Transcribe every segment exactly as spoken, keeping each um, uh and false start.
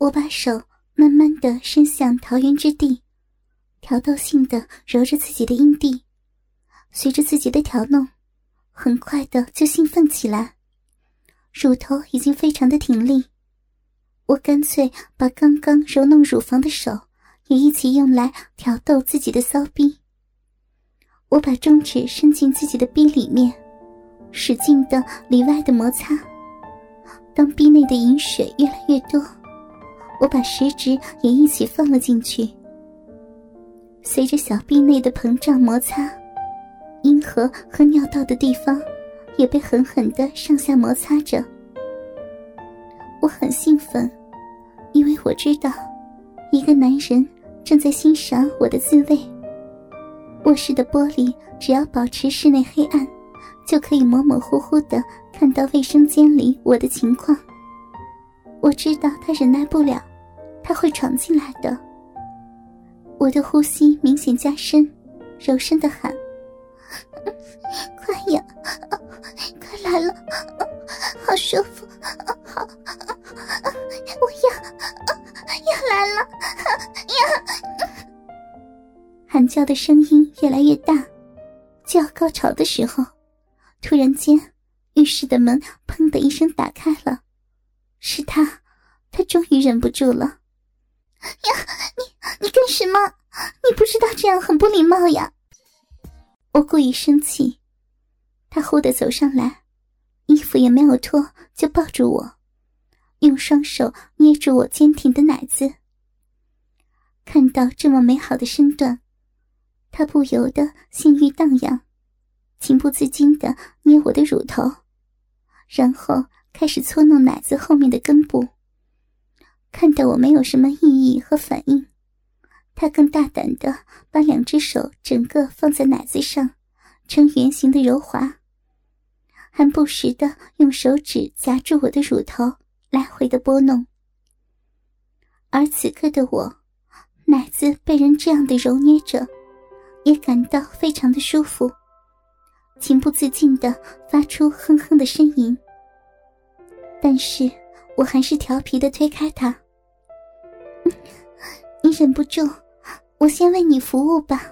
我把手慢慢地伸向桃源之地，挑逗性地揉着自己的阴蒂，随着自己的挑弄，很快的就兴奋起来，乳头已经非常的挺立。我干脆把刚刚揉弄乳房的手也一起用来挑逗自己的骚逼。我把中指伸进自己的逼里面，使劲的里外的摩擦。当逼内的饮水越来越多，我把食指也一起放了进去。随着小臂内的膨胀摩擦，阴核和尿道的地方也被狠狠地上下摩擦着。我很兴奋，因为我知道一个男人正在欣赏我的自慰。卧室的玻璃只要保持室内黑暗，就可以模模糊糊地看到卫生间里我的情况。我知道他忍耐不了，他会闯进来的。我的呼吸明显加深，柔声地喊：快呀，快来了，好舒服，好，我要要来了呀！喊叫的声音越来越大，就要高潮的时候，突然间浴室的门砰的一声打开了。是他，他终于忍不住了。呀，你你干什么？你不知道这样很不礼貌呀！我故意生气，他忽地走上来，衣服也没有脱，就抱住我，用双手捏住我坚挺的奶子。看到这么美好的身段，他不由得性欲荡漾，情不自禁地捏我的乳头，然后开始搓弄奶子后面的根部。看到我没有什么异议和反应，他更大胆地把两只手整个放在奶子上，呈圆形的揉滑，还不时地用手指夹住我的乳头，来回的拨弄。而此刻的我，奶子被人这样的揉捏着，也感到非常的舒服，情不自禁地发出哼哼的呻吟。但是我还是调皮地推开他。你忍不住，我先为你服务吧。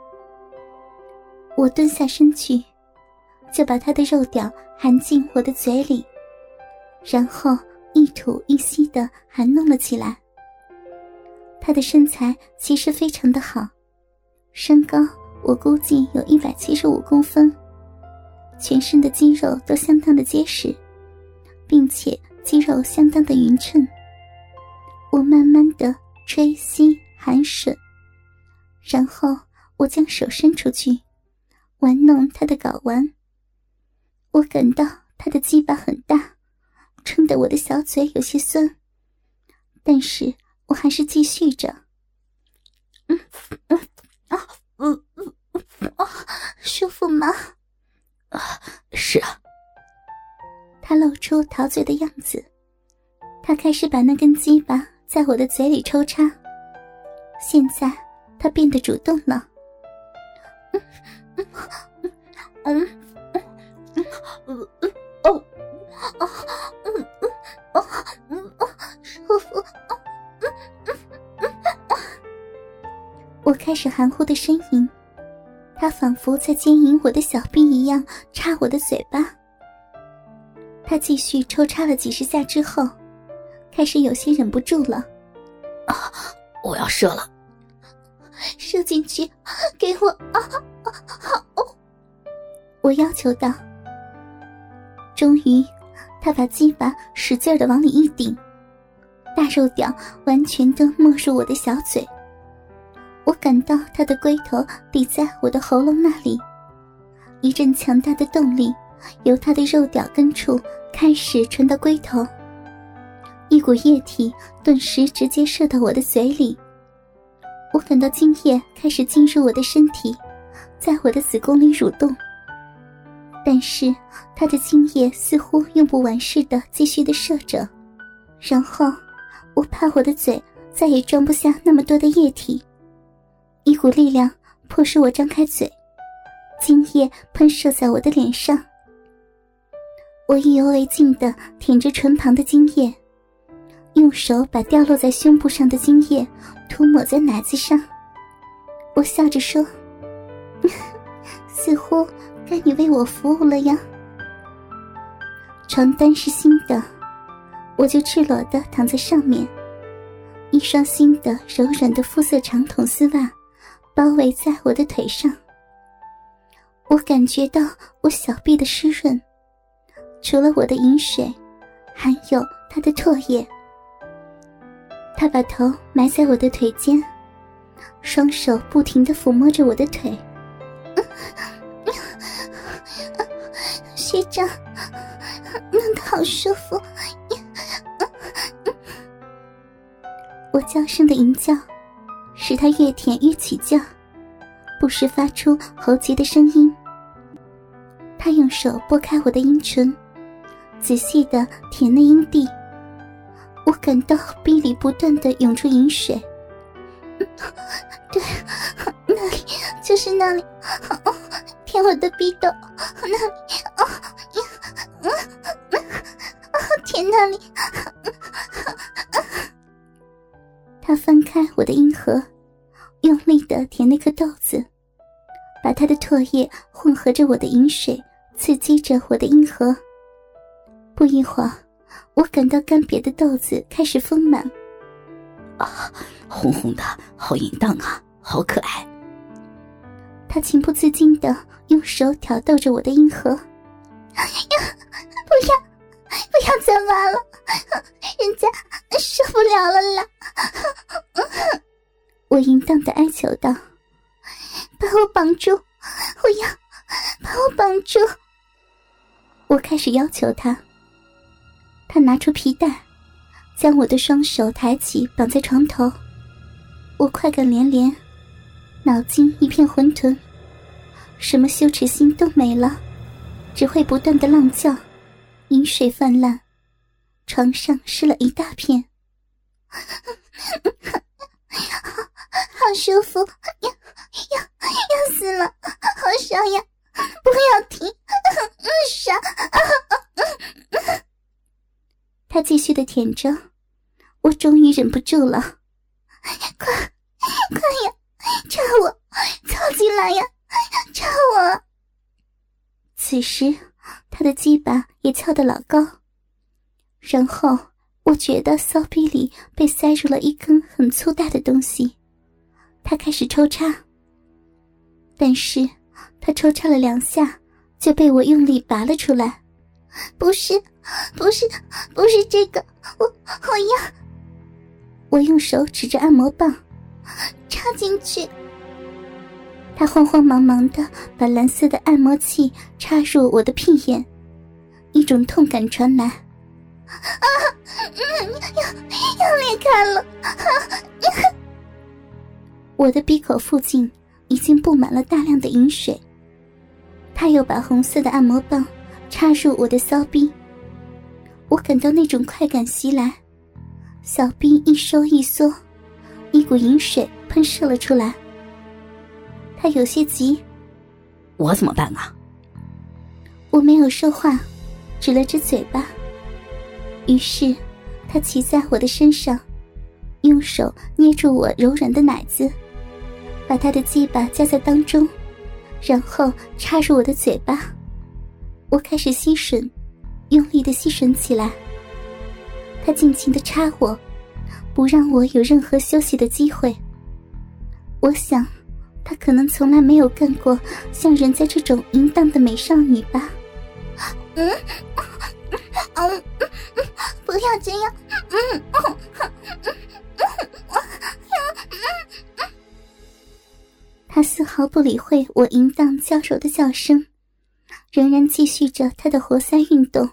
我蹲下身去，就把他的肉屌含进我的嘴里，然后一吐一吸地含弄了起来。他的身材其实非常的好，身高我估计有一百七十五公分，全身的肌肉都相当的结实，并且肌肉相当的匀称。我慢慢地吹吸含吮，然后我将手伸出去玩弄他的睾丸。我感到他的鸡巴很大，撑得我的小嘴有些酸，但是我还是继续着。嗯嗯啊嗯嗯啊，舒服吗？ 啊，是啊。 他露出陶醉的样子，他开始把那根鸡巴在我的嘴里抽插。现在他变得主动了。嗯嗯嗯嗯嗯嗯哦啊嗯嗯啊嗯啊舒服啊嗯嗯嗯啊！我开始含糊的呻吟，他仿佛在奸淫我的小臂一样插我的嘴巴。他继续抽插了几十下之后，开始有些忍不住了。 啊，我要射了， 射进去，给我啊啊好！我要求道。终于，他把鸡巴使劲地往里一顶，大肉屌完全地没入我的小嘴。我感到他的龟头抵在我的喉咙那里，一阵强大的动力由他的肉屌根处开始传到龟头，一股液体顿时直接射到我的嘴里。我感到精液开始进入我的身体，在我的子宫里蠕动，但是他的精液似乎用不完似的继续的射着。然后我怕我的嘴再也装不下那么多的液体，一股力量迫使我张开嘴，精液喷射在我的脸上。我意犹未尽地舔着唇旁的精液， 用手把掉落在胸部上的精液涂抹在奶子上。我笑着说，似乎该你为我服务了呀。床单是新的，我就赤裸地躺在上面，一双新的柔软的肤色长筒丝袜包围在我的腿上。我感觉到我小臂的湿润，除了我的饮水，还有他的唾液。他把头埋在我的腿间，双手不停地抚摸着我的腿。学长，弄得好舒服。我娇声的吟叫，使他越舔越起劲，不时发出喉结的声音。他用手拨开我的阴唇，仔细地舔那阴蒂。我感到逼里不断地涌出饮水。对，那里就是那里，舔我的逼斗，那里，哦，舔那里。他翻开我的阴核，用力地舔那颗豆子，把他的唾液混合着我的饮水，刺激着我的阴核。不一会儿，我感到干瘪的豆子开始丰满。 啊，红红的，好淫荡啊，好可爱。 他情不自禁地用手挑逗着我的阴核。不要，不要再挖了，人家受不了了啦！我淫荡地哀求道：“把我绑住，我要把我绑住！”我开始要求他。他拿出皮带，将我的双手抬起绑在床头。我快感连连，脑筋一片混沌，什么羞耻心都没了，只会不断的浪叫，饮水泛滥，床上湿了一大片。好舒服，要要要死了，好爽呀！不要停，爽！他继续的舔着，我终于忍不住了，快快呀，插我，凑进来呀，插我！此时他的鸡巴也翘得老高，然后我觉得骚逼里被塞入了一根很粗大的东西，他开始抽插，但是他抽插了两下就被我用力拔了出来。不是不是不是这个，我我要……我用手指着按摩棒插进去。他慌慌忙忙地把蓝色的按摩器插入我的屁眼，一种痛感传来。啊，嗯，要要裂开了！啊，我的鼻口附近已经布满了大量的饮水。他又把红色的按摩棒插入我的骚逼，我感到那种快感袭来，小逼一收一缩，一股饮水喷射了出来。他有些急， 我怎么办啊？ 我没有说话，指了指嘴巴。于是他骑在我的身上，用手捏住我柔软的奶子，把他的鸡巴夹在当中，然后插入我的嘴巴。我开始吸吮，用力地吸吮起来。他尽情地插我，不让我有任何休息的机会。我想他可能从来没有干过像人家这种淫荡的美少女吧。嗯，嗯，不要这样，嗯，嗯，他丝毫不理会我淫荡娇柔的叫声，仍然继续着他的活塞运动。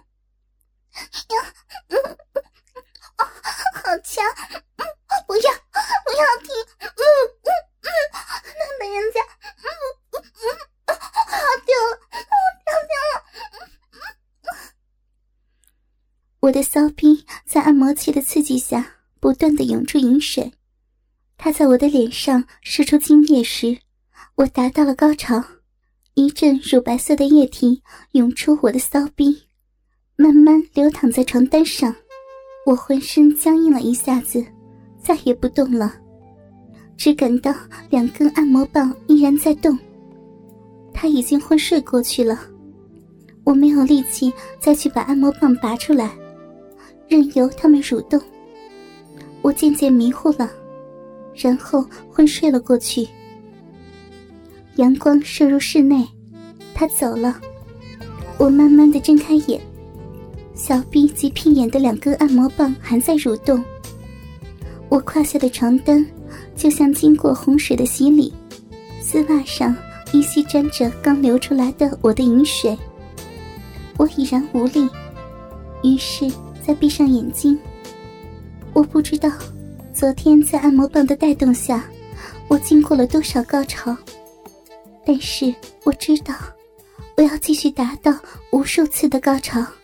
好强，不要不要停，嗯嗯嗯，弄得人家嗯嗯好丢了，掉掉了。我的骚逼在按摩器的刺激下不断地涌出饮水，他在我的脸上射出精液时，我达到了高潮，一阵乳白色的液体涌出我的骚逼，慢慢流淌在床单上。 我浑身僵硬了一下子，再也不动了，只感到两根按摩棒依然在动。他已经昏睡过去了，我没有力气再去把按摩棒拔出来，任由它们蠕动。我渐渐迷糊了，然后昏睡了过去。阳光射入室内，他走了，我慢慢地睁开眼，小臂及屁眼的两根按摩棒还在蠕动。我胯下的床单就像经过洪水的洗礼，丝袜上依稀沾着刚流出来的我的饮水。我已然无力，于是再闭上眼睛。我不知道昨天在按摩棒的带动下，我经过了多少高潮，但是我知道我要继续达到无数次的高潮。